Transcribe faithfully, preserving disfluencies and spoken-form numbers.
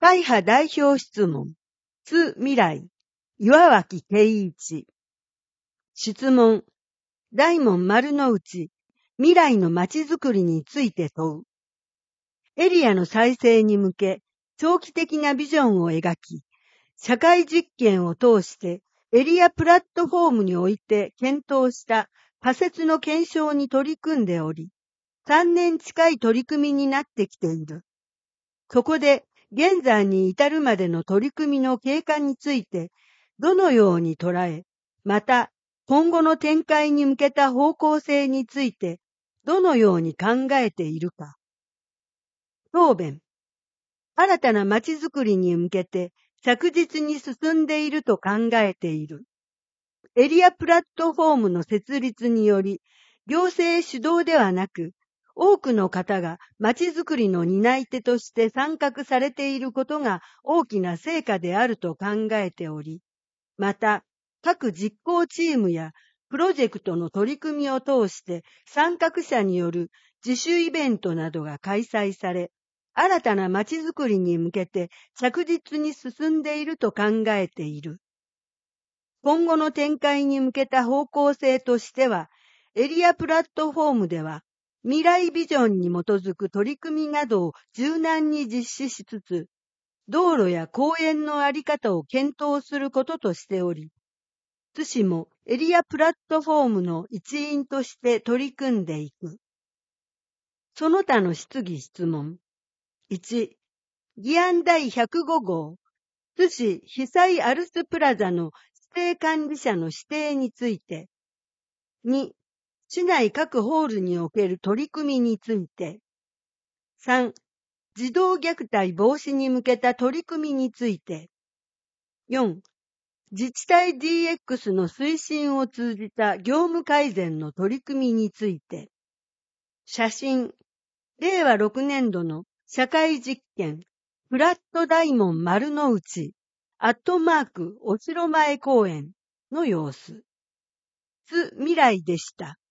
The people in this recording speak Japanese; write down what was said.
会派代表質問。津未来。岩脇圭一。質問。大門丸の内。未来の街づくりについて問う。エリアの再生に向け、長期的なビジョンを描き、社会実験を通してエリアプラットフォームにおいて検討した仮説の検証に取り組んでおり、さんねん近い取り組みになってきている。そこで、現在に至るまでの取り組みの経過について、どのように捉え、また、今後の展開に向けた方向性について、どのように考えているか。答弁。新たな街づくりに向けて着実に進んでいると考えている。エリアプラットフォームの設立により、行政主導ではなく、多くの方が街づくりの担い手として参画されていることが大きな成果であると考えており、また、各実行チームやプロジェクトの取り組みを通して参画者による自主イベントなどが開催され、新たな街づくりに向けて着実に進んでいると考えている。今後の展開に向けた方向性としては、エリアプラットフォームでは、未来ビジョンに基づく取り組みなどを柔軟に実施しつつ、道路や公園の在り方を検討することとしており、津市もエリアプラットフォームの一員として取り組んでいく。その他の質疑質問。いち、議案第ひゃくご号、津市被災アルスプラザの指定管理者の指定について。に、市内各ホールにおける取り組みについて。さん、児童虐待防止に向けた取り組みについて。よん、自治体 ディーエックス の推進を通じた業務改善の取り組みについて。写真、れいわろくねんどの社会実験、フラット大門丸の内、アットマークお城前公園の様子。津未来でした。